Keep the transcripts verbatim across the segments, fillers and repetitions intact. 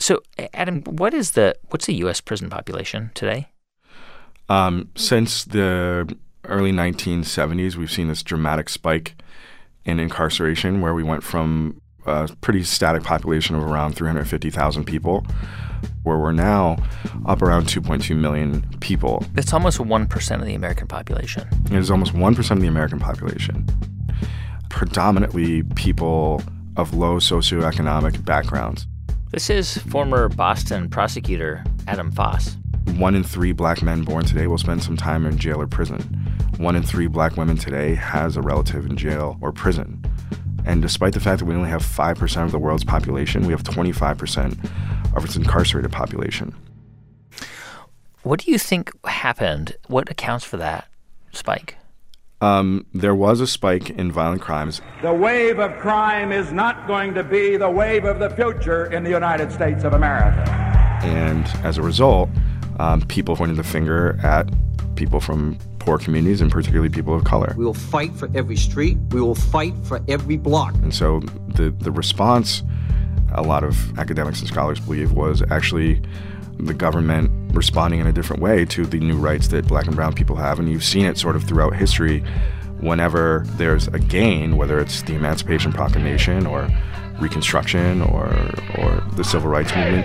So, Adam, what is the what's the U S prison population today? Um, since the early nineteen seventies, we've seen this dramatic spike in incarceration where we went from a pretty static population of around three hundred fifty thousand people, where we're now up around two point two million people. That's almost one percent of the American population. It is almost one percent of the American population. Predominantly people of low socioeconomic backgrounds. This is former Boston prosecutor Adam Foss. One in three black men born today will spend some time in jail or prison. One in three black women today has a relative in jail or prison. And despite the fact that we only have five percent of the world's population, we have twenty-five percent of its incarcerated population. What do you think happened? What accounts for that spike? Um, there was a spike in violent crimes. The wave of crime is not going to be the wave of the future in the United States of America. And as a result, um, people pointed the finger at people from poor communities and particularly people of color. We will fight for every street. We will fight for every block. And so the, the response, a lot of academics and scholars believe, was actually the government responding in a different way to the new rights that black and brown people have. And you've seen it sort of throughout history. Whenever there's a gain, whether it's the Emancipation Proclamation or Reconstruction or or the Civil Rights Movement.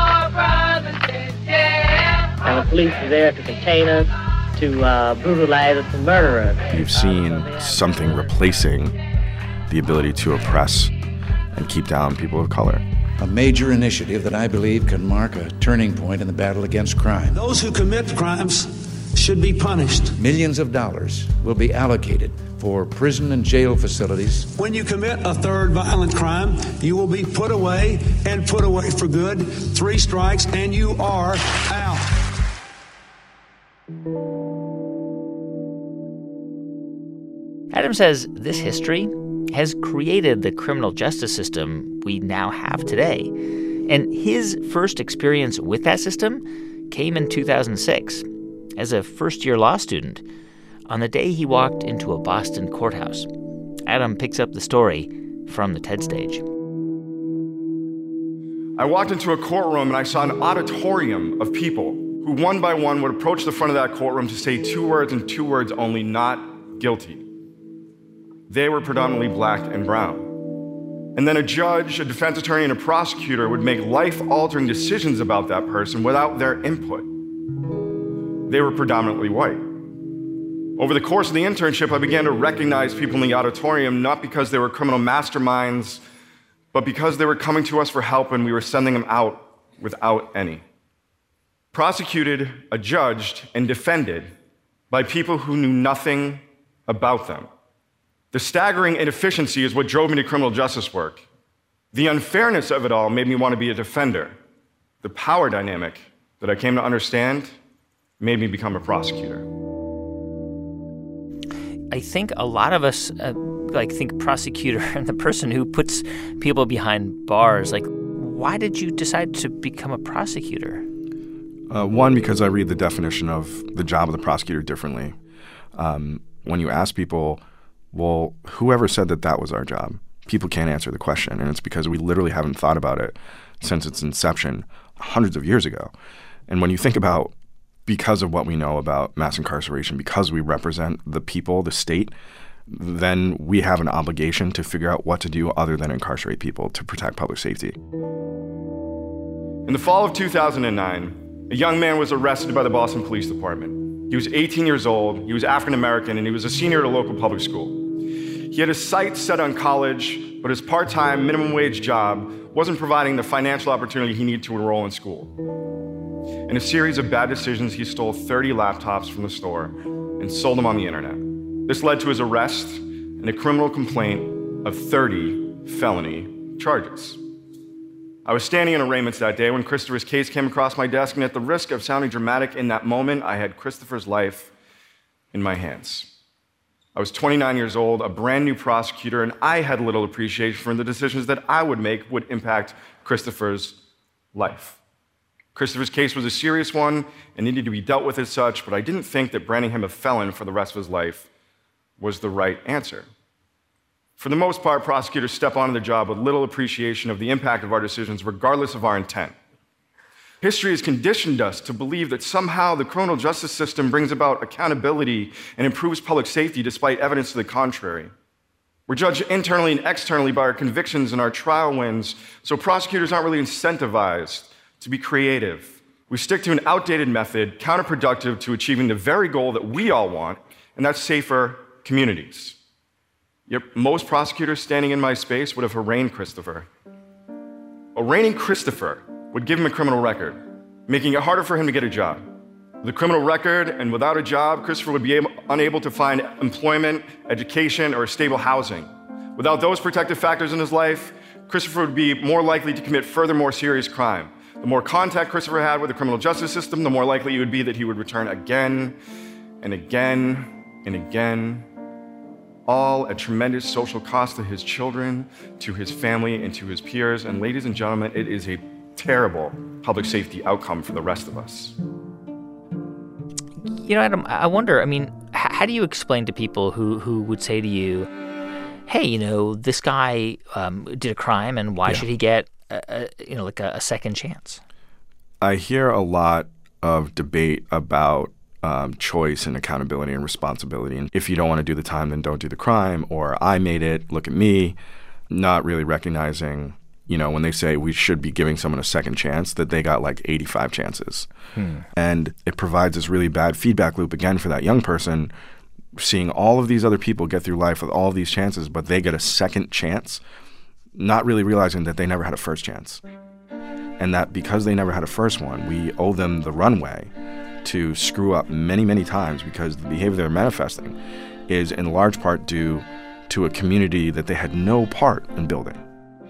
And the police are there to contain us, to uh, brutalize us and murder us. You've seen something replacing the ability to oppress and keep down people of color. A major initiative that I believe can mark a turning point in the battle against crime. Those who commit crimes should be punished. Millions of dollars will be allocated for prison and jail facilities. When you commit a third violent crime, you will be put away and put away for good. Three strikes and you are out. Adam says this history has created the criminal justice system we now have today. And his first experience with that system came in two thousand six as a first-year law student on the day he walked into a Boston courthouse. Adam picks up the story from the TED stage. I walked into a courtroom and I saw an auditorium of people who one by one would approach the front of that courtroom to say two words and two words only, not guilty. They were predominantly black and brown. And then a judge, a defense attorney, and a prosecutor would make life-altering decisions about that person without their input. They were predominantly white. Over the course of the internship, I began to recognize people in the auditorium not because they were criminal masterminds, but because they were coming to us for help and we were sending them out without any. Prosecuted, adjudged, and defended by people who knew nothing about them. The staggering inefficiency is what drove me to criminal justice work. The unfairness of it all made me want to be a defender. The power dynamic that I came to understand made me become a prosecutor. I think a lot of us, uh, like, think prosecutor and the person who puts people behind bars. Like, why did you decide to become a prosecutor? Uh, one, because I read the definition of the job of the prosecutor differently. Um, when you ask people, well, whoever said that that was our job? People can't answer the question, and it's because we literally haven't thought about it since its inception hundreds of years ago. And when you think about, because of what we know about mass incarceration, because we represent the people, the state, then we have an obligation to figure out what to do other than incarcerate people to protect public safety. In the fall of two thousand nine, a young man was arrested by the Boston Police Department. He was eighteen years old, he was African American, and he was a senior at a local public school. He had his sights set on college, but his part-time minimum wage job wasn't providing the financial opportunity he needed to enroll in school. In a series of bad decisions, he stole thirty laptops from the store and sold them on the internet. This led to his arrest and a criminal complaint of thirty felony charges. I was standing in arraignments that day when Christopher's case came across my desk, and at the risk of sounding dramatic in that moment, I had Christopher's life in my hands. I was twenty-nine years old, a brand new prosecutor, and I had little appreciation for the decisions that I would make would impact Christopher's life. Christopher's case was a serious one and needed to be dealt with as such, but I didn't think that branding him a felon for the rest of his life was the right answer. For the most part, prosecutors step onto the job with little appreciation of the impact of our decisions, regardless of our intent. History has conditioned us to believe that somehow the criminal justice system brings about accountability and improves public safety despite evidence to the contrary. We're judged internally and externally by our convictions and our trial wins, so prosecutors aren't really incentivized to be creative. We stick to an outdated method, counterproductive to achieving the very goal that we all want, and that's safer communities. Yet most prosecutors standing in my space would have arraigned Christopher. Arraigning Christopher would give him a criminal record, making it harder for him to get a job. With a criminal record and without a job, Christopher would be able, unable to find employment, education, or stable housing. Without those protective factors in his life, Christopher would be more likely to commit further, more serious crime. The more contact Christopher had with the criminal justice system, the more likely it would be that he would return again and again and again, all at tremendous social cost to his children, to his family, and to his peers. And ladies and gentlemen, it is a terrible public safety outcome for the rest of us. You know, Adam, I wonder, I mean, h- how do you explain to people who, who would say to you, hey, you know, this guy um, did a crime and why yeah. should he get, a, a, you know, like a, a second chance? I hear a lot of debate about um, choice and accountability and responsibility. And if you don't want to do the time, then don't do the crime. Or I made it, look at me, not really recognizing, you know, when they say we should be giving someone a second chance, that they got like eighty-five chances. Hmm. And it provides this really bad feedback loop again for that young person, seeing all of these other people get through life with all of these chances, but they get a second chance, not really realizing that they never had a first chance. And that because they never had a first one, we owe them the runway to screw up many, many times, because the behavior they're manifesting is in large part due to a community that they had no part in building.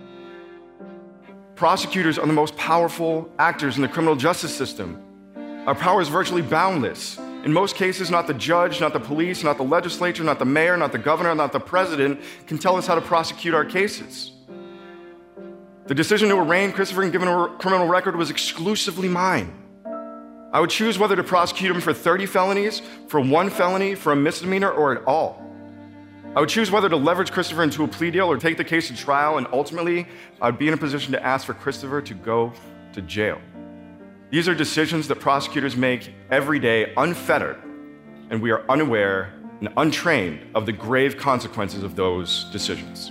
Prosecutors are the most powerful actors in the criminal justice system. Our power is virtually boundless. In most cases, not the judge, not the police, not the legislature, not the mayor, not the governor, not the president can tell us how to prosecute our cases. The decision to arraign Christopher and give him a criminal record was exclusively mine. I would choose whether to prosecute him for thirty felonies, for one felony, for a misdemeanor, or at all. I would choose whether to leverage Christopher into a plea deal or take the case to trial, and ultimately, I would be in a position to ask for Christopher to go to jail. These are decisions that prosecutors make every day, unfettered, and we are unaware and untrained of the grave consequences of those decisions.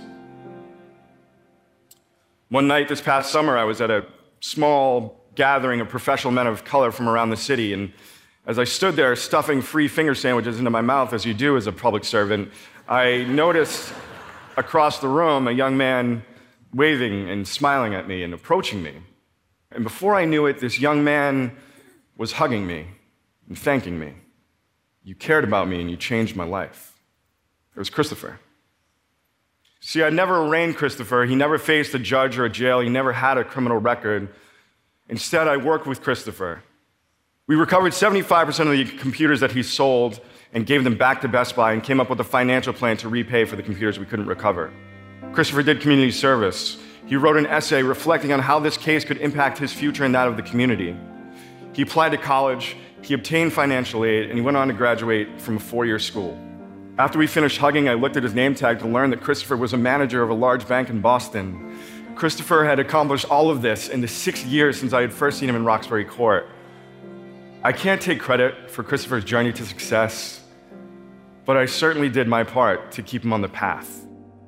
One night this past summer, I was at a small gathering of professional men of color from around the city, and as I stood there stuffing free finger sandwiches into my mouth, as you do as a public servant, I noticed across the room a young man waving and smiling at me and approaching me. And before I knew it, this young man was hugging me and thanking me. You cared about me and you changed my life. It was Christopher. See, I never arraigned Christopher. He never faced a judge or a jail. He never had a criminal record. Instead, I worked with Christopher. We recovered seventy-five percent of the computers that he sold and gave them back to Best Buy and came up with a financial plan to repay for the computers we couldn't recover. Christopher did community service. He wrote an essay reflecting on how this case could impact his future and that of the community. He applied to college, he obtained financial aid, and he went on to graduate from a four-year school. After we finished hugging, I looked at his name tag to learn that Christopher was a manager of a large bank in Boston. Christopher had accomplished all of this in the six years since I had first seen him in Roxbury Court. I can't take credit for Christopher's journey to success, but I certainly did my part to keep him on the path.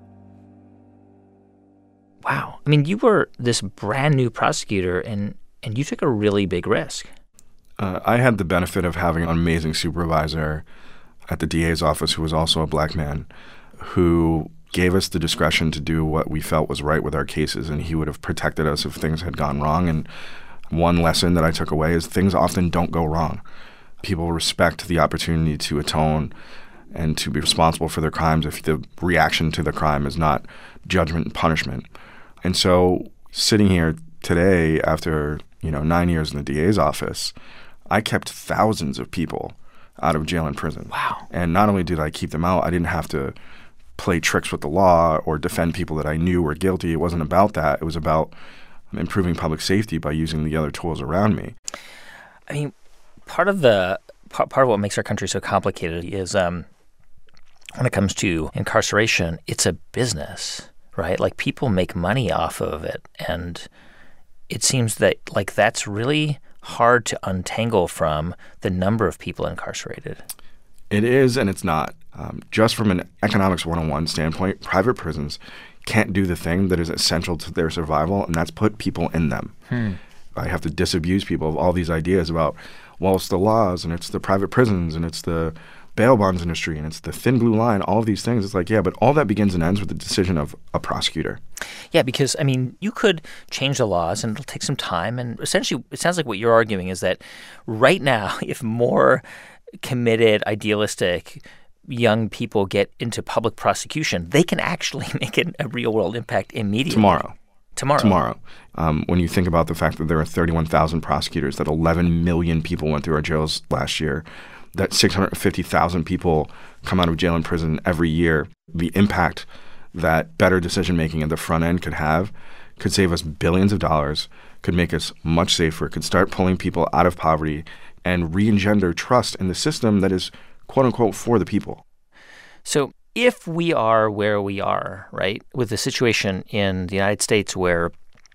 Wow. I mean, you were this brand new prosecutor, and, and you took a really big risk. Uh, I had the benefit of having an amazing supervisor at the D A's office who was also a black man, who gave us the discretion to do what we felt was right with our cases, and he would have protected us if things had gone wrong. And one lesson that I took away is things often don't go wrong. People respect the opportunity to atone and to be responsible for their crimes if the reaction to the crime is not judgment and punishment. And so sitting here today after, you know, nine years in the D A's office, I kept thousands of people out of jail and prison. Wow. And not only did I keep them out, I didn't have to play tricks with the law or defend people that I knew were guilty. It wasn't about that. It was about improving public safety by using the other tools around me. I mean, part of the part, part of what makes our country so complicated is um, when it comes to incarceration, it's a business, right? Like, people make money off of it, and it seems that, like, that's really hard to untangle from the number of people incarcerated. It is and it's not. Um, just from an economics one oh one standpoint, private prisons can't do the thing that is essential to their survival, and that's put people in them. Hmm. I have to disabuse people of all these ideas about, well, it's the laws, and it's the private prisons, and it's the bail bonds industry, and it's the thin blue line, all of these things. It's like, yeah, but all that begins and ends with the decision of a prosecutor. Yeah, because, I mean, you could change the laws, and it'll take some time. And essentially, it sounds like what you're arguing is that right now, if more committed, idealistic young people get into public prosecution, they can actually make a, a real-world impact immediately. Tomorrow. Tomorrow. Tomorrow. Um, when you think about the fact that there are thirty-one thousand prosecutors, that eleven million people went through our jails last year, that six hundred fifty thousand people come out of jail and prison every year, the impact that better decision-making at the front end could have could save us billions of dollars, could make us much safer, could start pulling people out of poverty and re-engender trust in the system that is, quote-unquote, for the people. So if we are where we are, right, with the situation in the United States where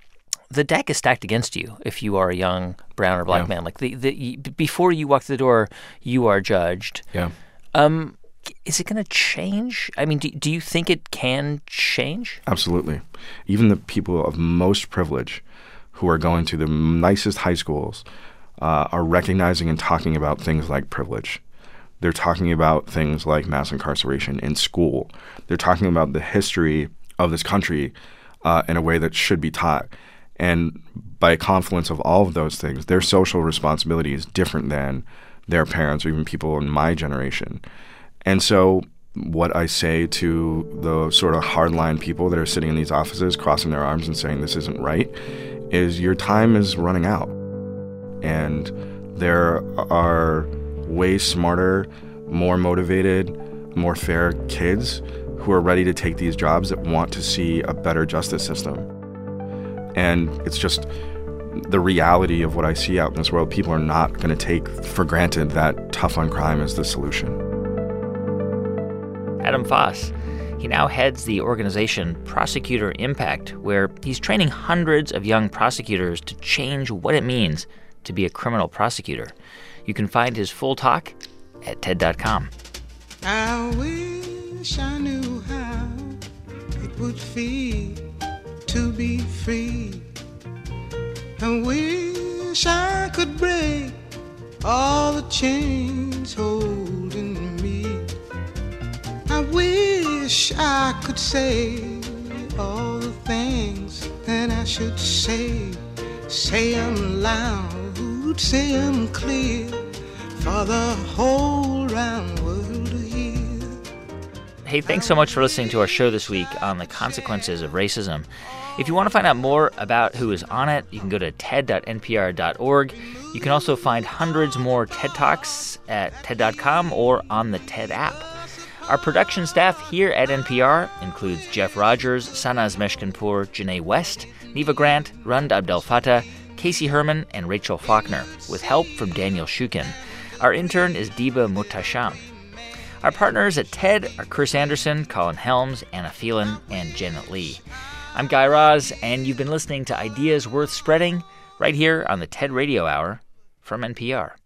the deck is stacked against you if you are a young brown or black yeah. man, like the, the before you walk through the door, you are judged. Yeah. Um, is it going to change? I mean, do, do you think it can change? Absolutely. Even the people of most privilege who are going to the nicest high schools uh, are recognizing and talking about things like privilege. They're talking about things like mass incarceration in school. They're talking about the history of this country uh, in a way that should be taught. And by a confluence of all of those things, their social responsibility is different than their parents or even people in my generation. And so what I say to the sort of hardline people that are sitting in these offices, crossing their arms and saying this isn't right, is your time is running out. And there are way smarter, more motivated, more fair kids who are ready to take these jobs that want to see a better justice system. And it's just the reality of what I see out in this world. People are not going to take for granted that tough on crime is the solution. Adam Foss, he now heads the organization Prosecutor Impact, where he's training hundreds of young prosecutors to change what it means to be a criminal prosecutor. You can find his full talk at T E D dot com. I wish I knew how it would feel to be free. I wish I could break all the chains holding me. I wish I could say all the things that I should say. Say them loud, say them clear, for the whole round world to hear. Hey, thanks so much for listening to our show this week on the consequences of racism. If you want to find out more about who is on it, you can go to T E D dot N P R dot org. You can also find hundreds more TED Talks at T E D dot com or on the TED app. Our production staff here at N P R includes Jeff Rogers, Sanaz Meshkinpour, Janae West, Neva Grant, Rund Abdel Fattah, Casey Herman, and Rachel Faulkner, with help from Daniel Shukin. Our intern is Diba Mutasham. Our partners at TED are Chris Anderson, Colin Helms, Anna Phelan, and Janet Lee. I'm Guy Raz, and you've been listening to Ideas Worth Spreading right here on the TED Radio Hour from N P R.